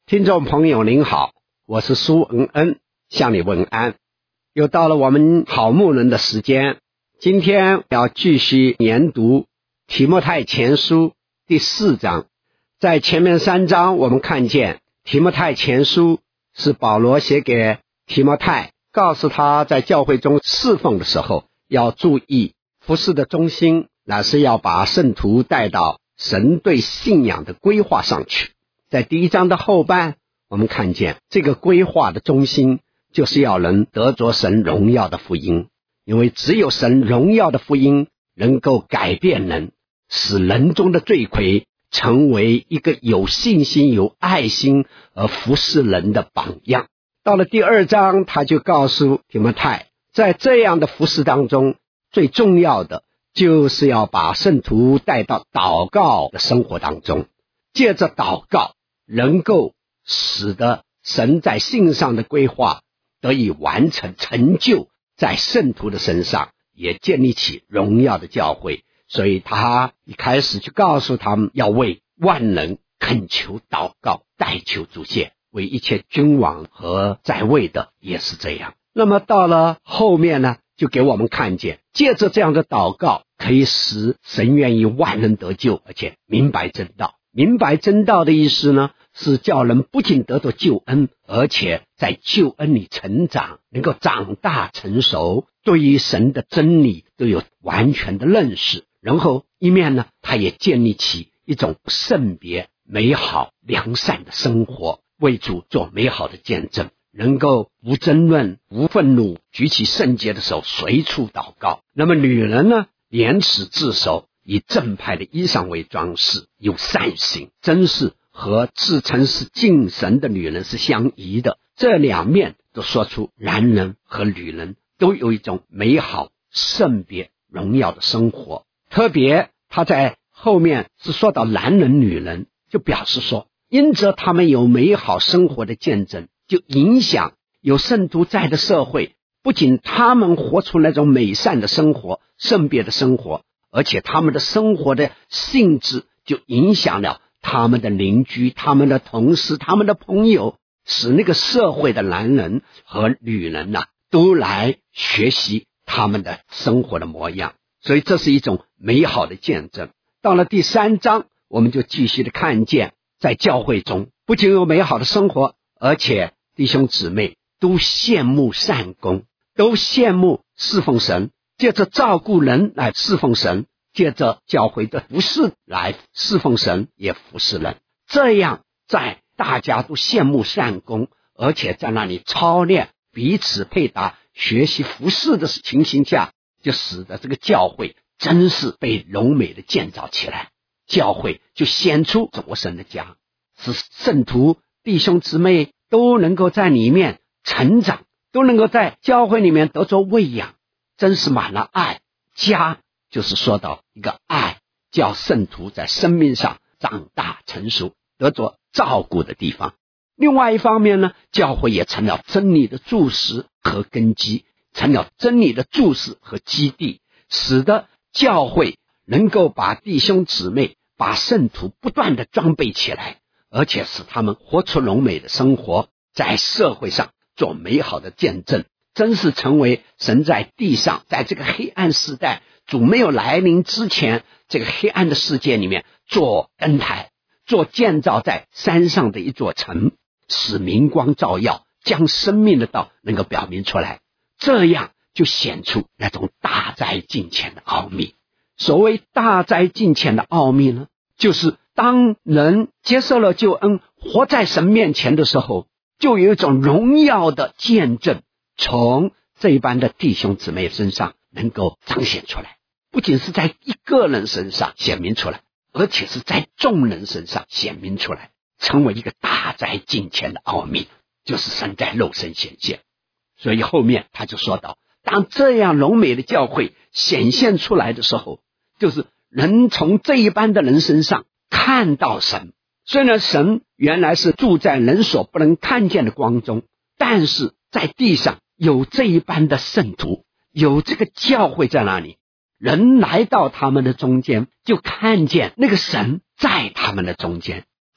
听众朋友您好，我是苏恩恩，向你问安。又到了我们好牧人的时间，今天要继续研读提摩太前书第4章。在前面3章我们看见提摩太前书是保罗写给提摩太，告诉他在教会中侍奉的时候要注意服事的中心乃是要把圣徒带到神对信仰的规划上去。在第1章的后半，我们看见这个规划的中心就是要能得着神荣耀的福音，因为只有神荣耀的福音能够改变人，使人中的罪魁成为一个有信心有爱心而服侍人的榜样。到了第2章，他就告诉提摩太，在这样的服侍当中，最重要的就是要把圣徒带到祷告的生活当中，借着祷告能够使得神在信上的规划得以完成成就，在圣徒的身上也建立起荣耀的教会。所以他一开始就告诉他们要为万人恳求祷告，代求主谢，为一切君王和在位的也是这样。那么到了后面呢，就给我们看见借着这样的祷告可以使神愿意万人得救，而且明白真道。明白真道的意思呢，是叫人不仅得到救恩，而且在救恩里成长，能够长大成熟，对于神的真理都有完全的认识。然后一面呢，他也建立起一种圣别美好良善的生活，为主做美好的见证，能够无争论无愤怒，举起圣洁的手随处祷告。那么女人呢，廉耻自守，以正派的衣裳为装饰，有善行，真是和自称是敬神的女人是相宜的。这两面都说出男人和女人都有一种美好圣别荣耀的生活。特别他在后面是说到男人女人，就表示说因着他们有美好生活的见证，就影响有圣徒在的社会，不仅他们活出那种美善的生活圣别的生活，而且他们的生活的性质就影响了他们的邻居，他们的同事，他们的朋友，使那个社会的男人和女人都来学习他们的生活的模样。所以这是一种美好的见证。到了第3章，我们就继续的看见在教会中不仅有美好的生活，而且弟兄姊妹都羡慕善功，都羡慕侍奉神，借着照顾人来侍奉神，借着教会的服事来侍奉神也服侍人。这样在大家都羡慕善功，而且在那里操练彼此配搭学习服事的情形下，就使得这个教会真是被荣美的建造起来，教会就显出作神的家，使圣徒弟兄姊妹都能够在里面成长，都能够在教会里面得着喂养，真是满了爱。家就是说到一个爱，叫圣徒在生命上长大成熟，得着照顾的地方。另外一方面呢，教会也成了真理的柱石和根基，成了真理的柱石和基地，使得教会能够把弟兄姊妹把圣徒不断的装备起来，而且使他们活出荣美的生活，在社会上做美好的见证，真是成为神在地上，在这个黑暗时代主没有来临之前，这个黑暗的世界里面做灯台，做建造在山上的一座城，使明光照耀，将生命的道能够表明出来，这样就显出那种大灾近前的奥秘。所谓大灾近前的奥秘呢，就是当人接受了救恩，活在神面前的时候，就有一种荣耀的见证从这一般的弟兄姊妹身上能够彰显出来，不仅是在一个人身上显明出来，而且是在众人身上显明出来，成为一个大灾近前的奥秘，就是神在肉身显现。所以后面他就说到，当这样荣美的教会显现出来的时候，就是人从这一般的人身上看到神。虽然神原来是住在人所不能看见的光中，但是在地上有这一般的圣徒，有这个教会在那里，人来到他们的中间，就看见那个神在他们的中间，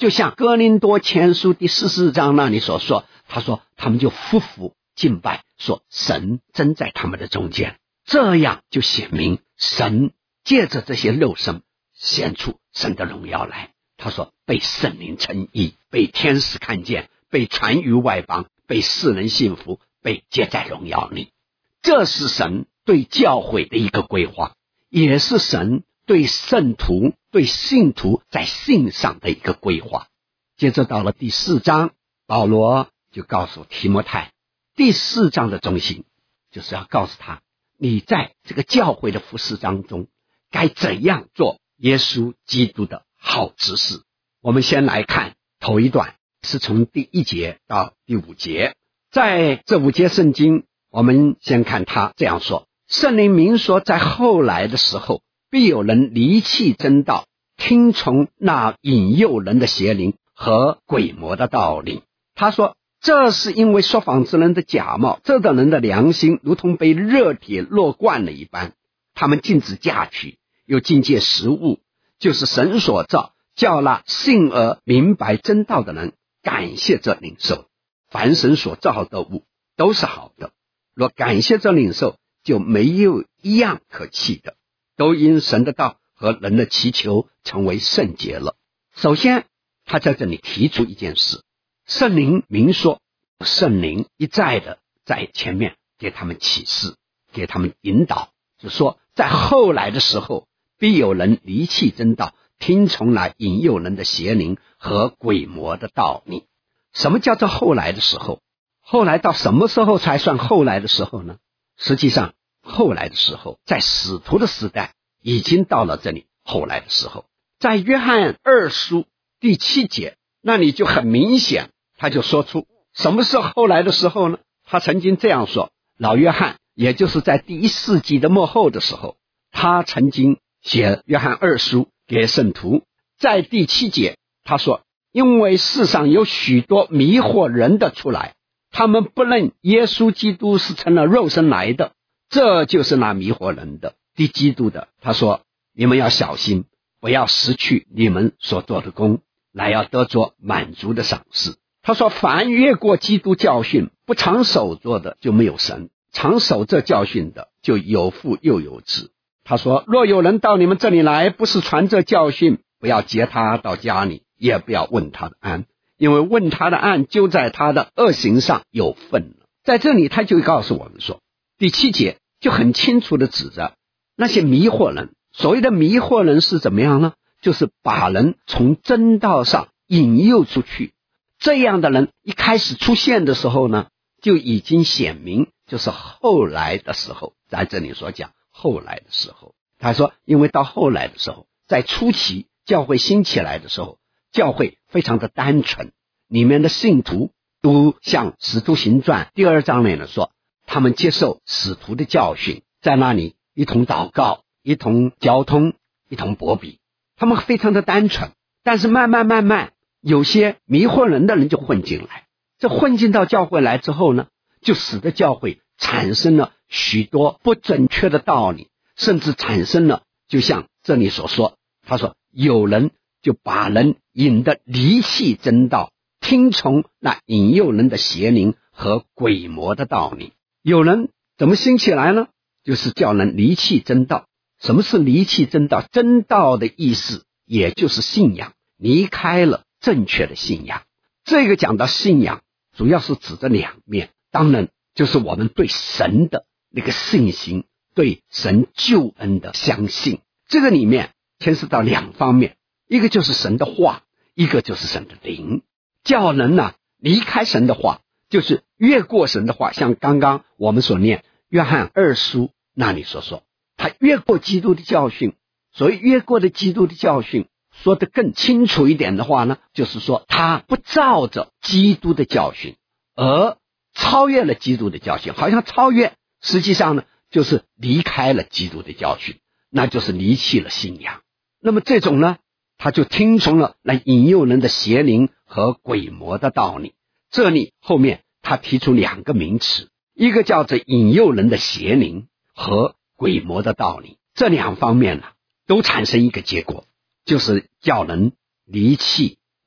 就像哥林多前书第14章那里所说，他说他们就匍匐敬拜，说神真在他们的中间，这样就显明神借着这些肉身显出神的荣耀来。他说被圣灵称义，被天使看见，被传于外邦，被世人信服，被接在荣耀里。这是神对教会的一个规划，也是神对圣徒对信徒在信上的一个规划。接着到了第4章，保罗就告诉提摩太，第4章的中心就是要告诉他，你在这个教会的服事当中该怎样做耶稣基督的好执事。我们先来看头一段，是从第1节到第5节。在这5节圣经，我们先看他这样说，圣灵明说，在后来的时候，必有人离弃真道，听从那引诱人的邪灵和鬼魔的道理。他说，这是因为说谎之人的假冒，这等人的良心如同被热铁烙惯了一般，他们禁止嫁娶，又禁戒食物，就是神所造，叫那信而明白真道的人感谢这领受。凡神所造的物都是好的，若感谢这领受，就没有一样可弃的，都因神的道和人的祈求成为圣洁了。首先他在这里提出一件事，圣灵明说，圣灵一再的在前面给他们启示，给他们引导，就说在后来的时候，必有人离弃真道，听从来引诱人的邪灵和鬼魔的道理。什么叫做后来的时候？后来到什么时候才算后来的时候呢？实际上后来的时候，在使徒的时代已经到了这里后来的时候。在约翰2书第7节那里就很明显，他就说出什么是后来的时候呢？他曾经这样说，老约翰也就是在第1世纪的末后的时候，他曾经写约翰2书给圣徒，在第7节他说，因为世上有许多迷惑人的出来，他们不认耶稣基督是成了肉身来的，这就是那迷惑人的敌基督的。他说，你们要小心，不要失去你们所做的功，来要得着满足的赏赐。他说，凡越过基督教训不常守做的，就没有神；常守这教训的，就有父又有子。他说，若有人到你们这里来，不是传这教训，不要接他到家里，也不要问他的安，因为问他的案就在他的恶行上有份了。在这里他就告诉我们说，第7节就很清楚的指着那些迷惑人。所谓的迷惑人是怎么样呢？就是把人从真道上引诱出去。这样的人一开始出现的时候呢，就已经显明就是后来的时候。在这里所讲后来的时候，他说因为到后来的时候，在初期教会兴起来的时候，教会非常的单纯，里面的信徒都像使徒行传第2章里面说，他们接受使徒的教训，在那里一同祷告，一同交通，一同博比，他们非常的单纯。但是慢慢有些迷惑人的人就混进来，这混进到教会来之后呢，就使得教会产生了许多不准确的道理，甚至产生了就像这里所说，他说有人就把人引得离弃真道，听从那引诱人的邪灵和鬼魔的道理。有人怎么兴起来呢？就是叫人离弃真道。什么是离弃真道？真道的意思也就是信仰，离开了正确的信仰。这个讲到信仰主要是指着两面，当然就是我们对神的那个信心，对神救恩的相信。这个里面牵涉到2方面，一个就是神的话，一个就是神的灵。叫人离开神的话，就是越过神的话，像刚刚我们所念约翰2书那里所说，他越过基督的教训。所以越过的基督的教训，说得更清楚一点的话呢，就是说他不照着基督的教训，而超越了基督的教训。好像超越，实际上呢就是离开了基督的教训，那就是离弃了信仰。那么这种呢，他就听从了来引诱人的邪灵和鬼魔的道理。这里后面他提出2个名词，一个叫做引诱人的邪灵和鬼魔的道理。这2方面都产生一个结果，就是叫人离弃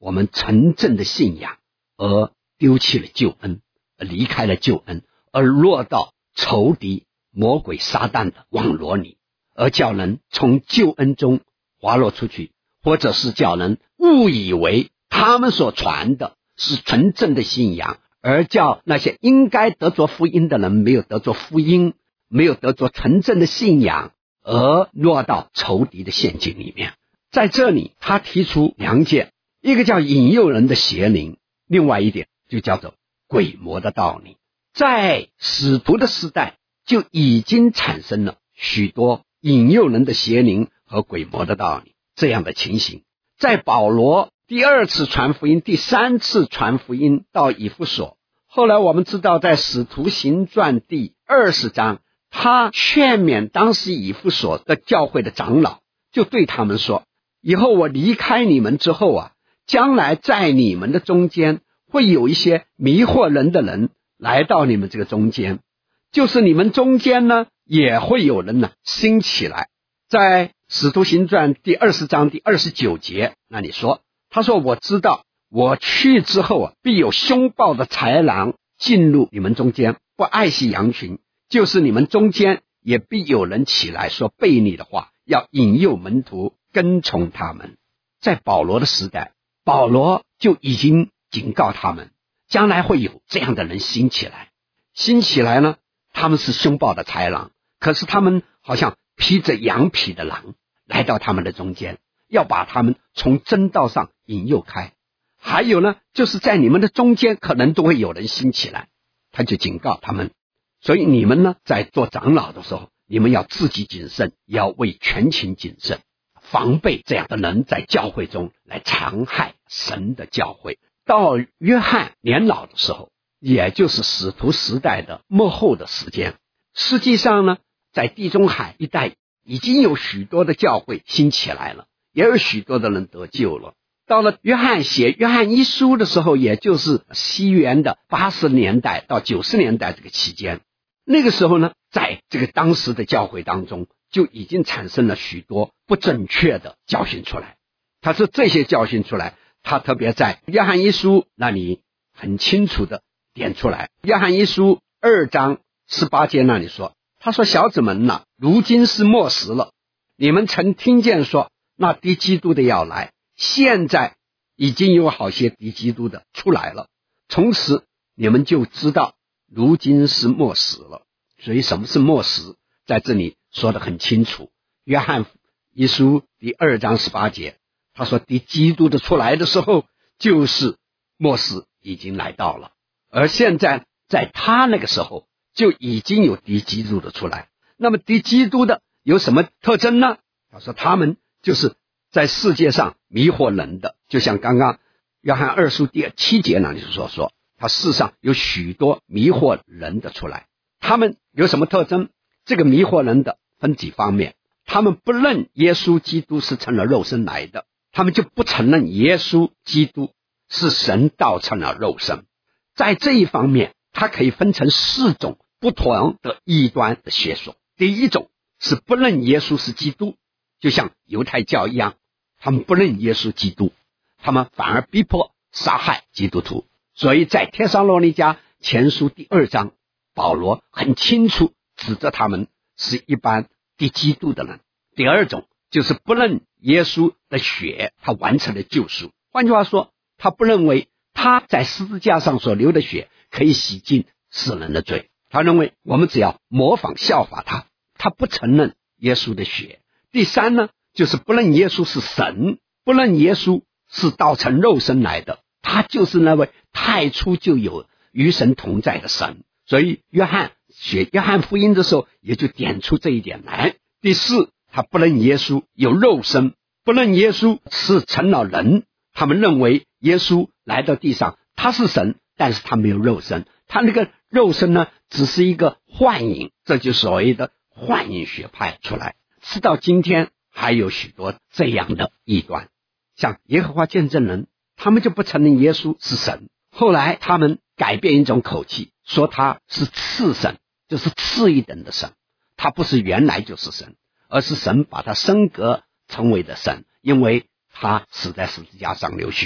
我们纯正的信仰而丢弃了救恩，而离开了救恩，而落到仇敌魔鬼撒旦的网罗里，而叫人从救恩中滑落出去，或者是叫人误以为他们所传的是纯正的信仰，而叫那些应该得着福音的人没有得着福音，没有得着纯正的信仰，而落到仇敌的陷阱里面。在这里他提出两件，一个叫引诱人的邪灵，另外一点就叫做鬼魔的道理。在使徒的时代就已经产生了许多引诱人的邪灵和鬼魔的道理这样的情形。在保罗第二次传福音，第三次传福音到以弗所，后来我们知道在使徒行传第20章，他劝勉当时以弗所的教会的长老，就对他们说，以后我离开你们之后啊，将来在你们的中间会有一些迷惑人的人来到你们这个中间，就是你们中间呢也会有人呢兴起来。在使徒行传第20章第29节那里说，他说我知道我去之后啊，必有凶暴的豺狼进入你们中间，不爱惜羊群，就是你们中间也必有人起来说悖逆的话，要引诱门徒跟从他们。在保罗的时代，保罗就已经警告他们，将来会有这样的人兴起来。兴起来呢，他们是凶暴的豺狼，可是他们好像披着羊皮的狼来到他们的中间，要把他们从真道上引诱开。还有呢，就是在你们的中间可能都会有人兴起来，他就警告他们。所以你们呢，在做长老的时候，你们要自己谨慎，要为全情谨慎，防备这样的人在教会中来残害神的教会。到约翰年老的时候，也就是使徒时代的末后的时间，实际上呢，在地中海一带已经有许多的教会兴起来了，也有许多的人得救了。到了约翰写约翰一书的时候，也就是西元的80年代到90年代这个期间，那个时候呢，在这个当时的教会当中就已经产生了许多不正确的教训出来。他说这些教训出来，他特别在约翰一书那里很清楚的点出来。约翰一书2章18节那里说，他说小子们呐，如今是末时了，你们曾听见说那敌基督的要来，现在已经有好些敌基督的出来了，从此你们就知道如今是末时了。所以什么是末时，在这里说得很清楚。约翰一书第2章18节，他说敌基督的出来的时候，就是末时已经来到了。而现在在他那个时候就已经有敌基督的出来。那么敌基督的有什么特征呢？他说他们就是在世界上迷惑人的，就像刚刚约翰2书第7节那里所说，他世上有许多迷惑人的出来。他们有什么特征？这个迷惑人的分几方面。他们不认耶稣基督是成了肉身来的，他们就不承认耶稣基督是神道成了肉身。在这一方面，它可以分成4种不同的异端的学说。第一种是不认耶稣是基督，就像犹太教一样，他们不认耶稣基督，他们反而逼迫杀害基督徒。所以在帖撒罗尼迦前书第2章，保罗很清楚指责他们是一般敌基督的人。第二种就是不认耶稣的血他完成了救赎，换句话说，他不认为他在十字架上所流的血可以洗净世人的罪，他认为我们只要模仿效法他，他不承认耶稣的血。第三呢，就是不认耶稣是神，不认耶稣是道成肉身来的，他就是那位太初就有与神同在的神。所以约翰写约翰福音的时候也就点出这一点来。第四，他不认耶稣有肉身，不认耶稣是成了人，他们认为耶稣来到地上他是神，但是他没有肉身，他那个肉身呢只是一个幻影，这就所谓的幻影学派出来。直到今天还有许多这样的异端，像耶和华见证人，他们就不承认耶稣是神，后来他们改变一种口气，说他是次神，就是次一等的神，他不是原来就是神，而是神把他升格成为的神，因为他死在十字架上流血。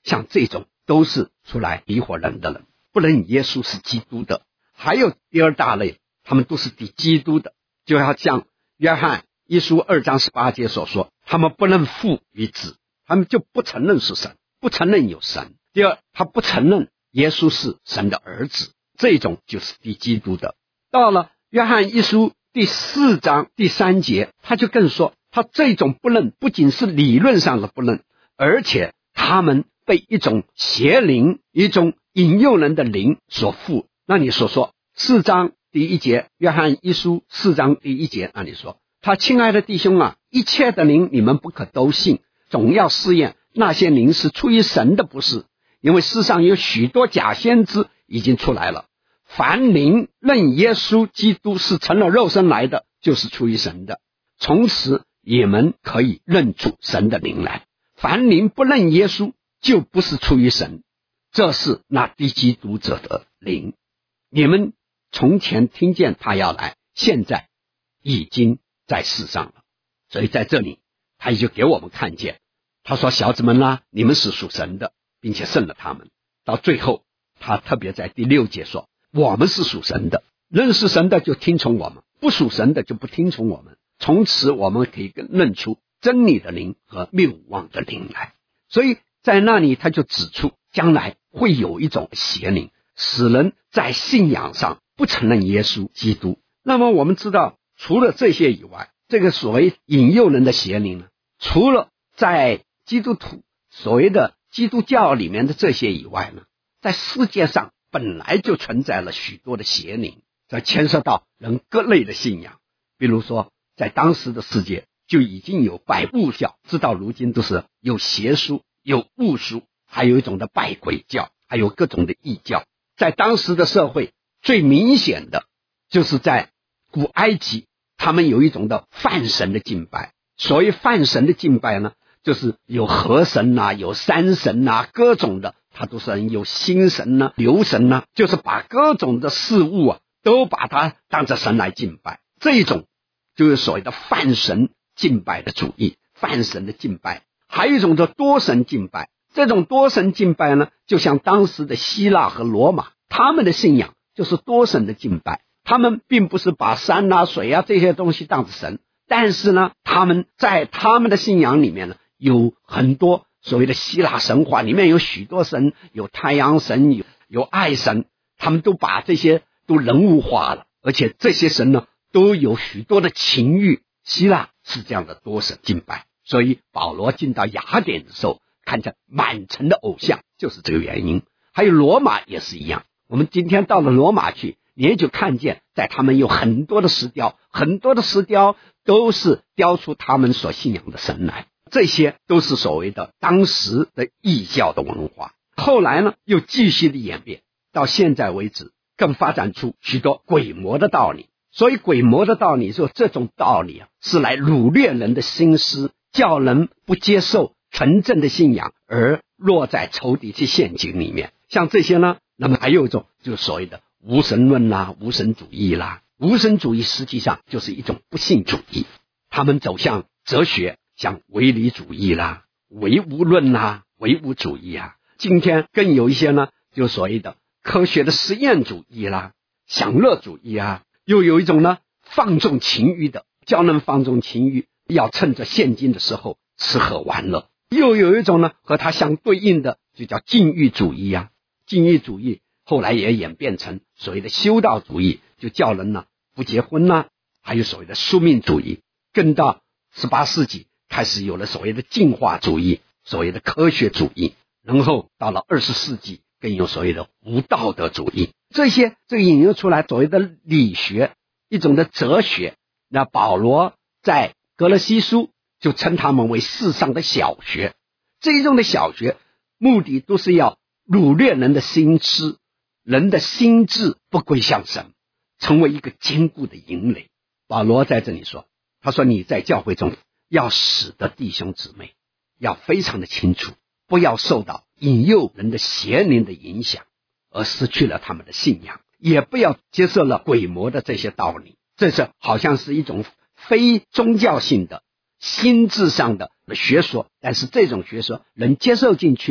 像这种都是出来迷惑人的人，不认耶稣是基督的。还有第二大类，他们都是敌基督的，就要像约翰一书2章18节所说，他们不认父与子，他们就不承认是神，不承认有神。第二，他不承认耶稣是神的儿子，这种就是敌基督的。到了约翰一书第4章第3节，他就更说，他这种不认不仅是理论上的不认，而且他们被一种邪灵，一种引诱人的灵所附。那你所说4章第1节，约翰一书4章第1节，那你说，他亲爱的弟兄啊，一切的灵你们不可都信，总要试验那些灵是出于神的不是，因为世上有许多假先知已经出来了。凡灵认耶稣基督是成了肉身来的，就是出于神的，从此你们可以认出神的灵来。凡灵不认耶稣，就不是出于神，这是那敌基督者的灵。你们从前听见他要来，现在已经在世上了。所以在这里他也就给我们看见，他说小子们啦，你们是属神的，并且胜了他们。到最后他特别在第6节说，我们是属神的，认识神的就听从我们，不属神的就不听从我们。从此我们可以认出真理的灵和谬妄的灵来。所以在那里他就指出，将来会有一种邪灵，使人在信仰上不承认耶稣基督。那么我们知道，除了这些以外，这个所谓引诱人的邪灵呢，除了在基督徒所谓的基督教里面的这些以外呢，在世界上本来就存在了许多的邪灵，这牵涉到人各类的信仰。比如说在当时的世界就已经有拜物教，直到如今都是有邪术，有巫术，还有一种的拜鬼教，还有各种的异教。在当时的社会最明显的就是在古埃及，他们有一种的泛神的敬拜。所谓泛神的敬拜呢，就是有河神啊，有山神啊，各种的，它都是有星神啊，流神啊，就是把各种的事物啊都把它当成神来敬拜。这一种就是所谓的泛神敬拜的主义，泛神的敬拜。还有一种叫多神敬拜，这种多神敬拜呢，就像当时的希腊和罗马，他们的信仰就是多神的敬拜。他们并不是把山啊水啊这些东西当成神，但是呢他们在他们的信仰里面呢，有很多所谓的希腊神话里面有许多神，有太阳神，有爱神，他们都把这些都人物化了，而且这些神呢都有许多的情欲。希腊是这样的多神敬拜，所以保罗进到雅典的时候看见满城的偶像，就是这个原因。还有罗马也是一样，我们今天到了罗马去，你也就看见在他们有很多的石雕，很多的石雕都是雕出他们所信仰的神来，这些都是所谓的当时的异教的文化。后来呢又继续的演变，到现在为止更发展出许多鬼魔的道理。所以鬼魔的道理说，这种道理啊是来掳掠人的心思，叫人不接受纯正的信仰，而落在仇敌的陷阱里面。像这些呢，那么还有一种就是所谓的无神论啦，无神主义啦。无神主义实际上就是一种不信主义，他们走向哲学，像唯理主义啦，唯物论啦，唯物主义啊。今天更有一些呢，就所谓的科学的实验主义啦，享乐主义啊。又有一种呢放纵情欲的，叫人放纵情欲，要趁着现今的时候吃喝玩乐。又有一种呢和它相对应的，就叫禁欲主义啊。禁欲主义后来也演变成所谓的修道主义，就叫人呢不结婚啦。还有所谓的宿命主义，更到18世纪开始有了所谓的进化主义，所谓的科学主义。然后到了20世纪更有所谓的无道德主义。这个引用出来所谓的理学，一种的哲学。那保罗在格勒西书就称他们为世上的小学。这一种的小学目的都是要掳掠人的心思，人的心智不归向神，成为一个坚固的营垒。保罗在这里说，他说你在教会中要使得弟兄姊妹要非常的清楚，不要受到引诱人的邪灵的影响而失去了他们的信仰，也不要接受了鬼魔的这些道理。这是好像是一种非宗教性的心智上的学说，但是这种学说人接受进去了，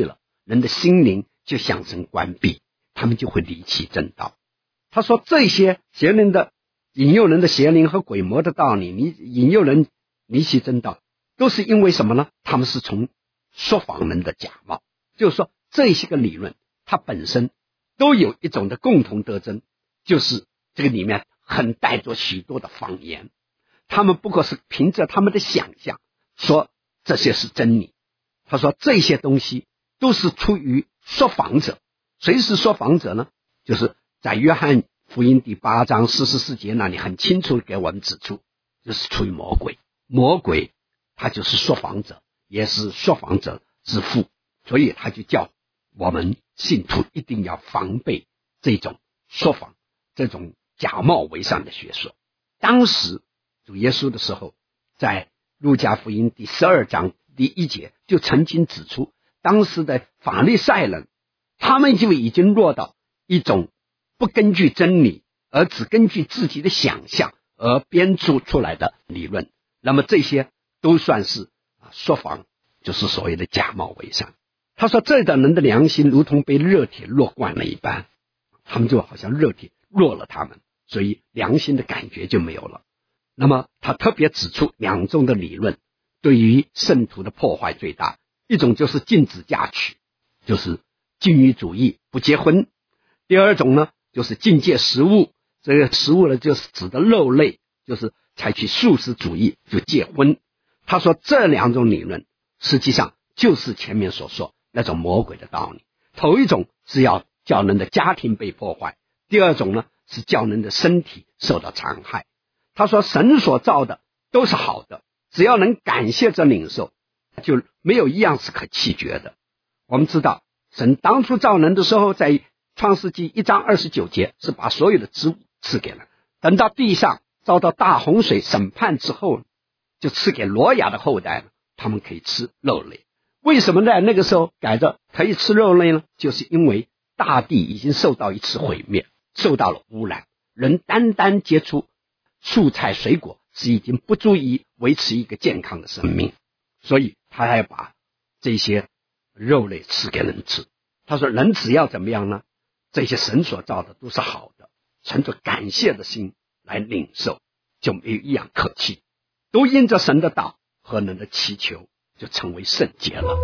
人的心灵就向神关闭，他们就会离弃正道。他说这些邪灵的引诱人的邪灵和鬼魔的道理，你引诱人离弃正道，都是因为什么呢？他们是从说谎人的假冒。就是说这些个理论它本身都有一种的共同特征，就是这个里面很带着许多的谎言，他们不过是凭着他们的想象说这些是真理。他说这些东西都是出于说谎者。谁是说谎者呢？就是在约翰福音第8章44节那里很清楚地给我们指出，就是出于魔鬼。魔鬼他就是说谎者，也是说谎者之父，所以他就叫我们信徒一定要防备这种说谎，这种假冒为善的学说。当时主耶稣的时候，在路加福音第12章第1节就曾经指出，当时的法利赛人他们就已经落到一种不根据真理而只根据自己的想象而编出出来的理论，那么这些都算是说谎，就是所谓的假冒为善。他说这等人的良心如同被热铁烙惯了一般，他们就好像热铁烙了他们，所以良心的感觉就没有了。那么他特别指出2种的理论对于圣徒的破坏最大，一种就是禁止嫁娶，就是禁欲主义，不结婚。第二种呢，就是禁戒食物，这个食物呢就是指的肉类，就是采取素食主义，就戒婚。他说这2种理论实际上就是前面所说那种魔鬼的道理。头一种是要叫人的家庭被破坏，第二种呢是叫人的身体受到残害。他说神所造的都是好的，只要能感谢着领受，就没有一样是可弃绝的。我们知道神当初造人的时候，在创世纪1章29节是把所有的植物赐给了，等到地上遭到大洪水审判之后，就赐给挪亚的后代了，他们可以吃肉类。为什么在那个时候改着可以吃肉类呢？就是因为大地已经受到一次毁灭，受到了污染，人单单接触蔬菜水果是已经不足以维持一个健康的生命，所以他还要把这些肉类吃给人吃。他说人只要怎么样呢？这些神所造的都是好的，存着感谢的心来领受，就没有一样可弃，都因着神的道和人的祈求就成为圣洁了。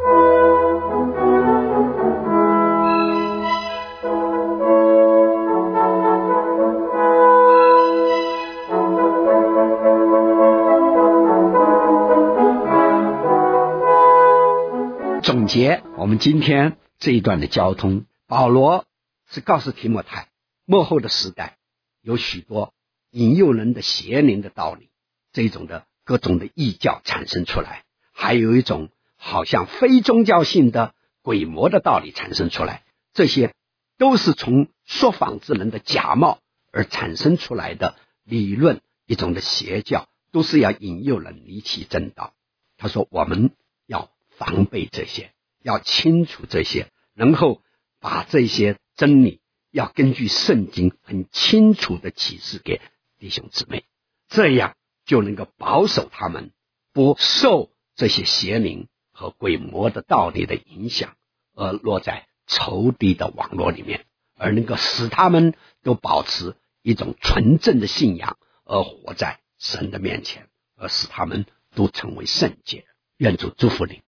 总结我们今天这一段的交通，保罗是告诉提摩太，末后的时代有许多引诱人的邪灵的道理，这种的各种的异教产生出来，还有一种好像非宗教性的鬼魔的道理产生出来，这些都是从说谎之人的假冒而产生出来的理论，一种的邪教，都是要引诱人离弃正道。他说我们要防备这些，要清楚这些，然后把这些真理要根据圣经很清楚的启示给弟兄姊妹，这样就能够保守他们不受这些邪灵和鬼魔的道理的影响，而落在仇敌的网络里面，而能够使他们都保持一种纯正的信仰，而活在神的面前，而使他们都成为圣洁。愿主祝福你。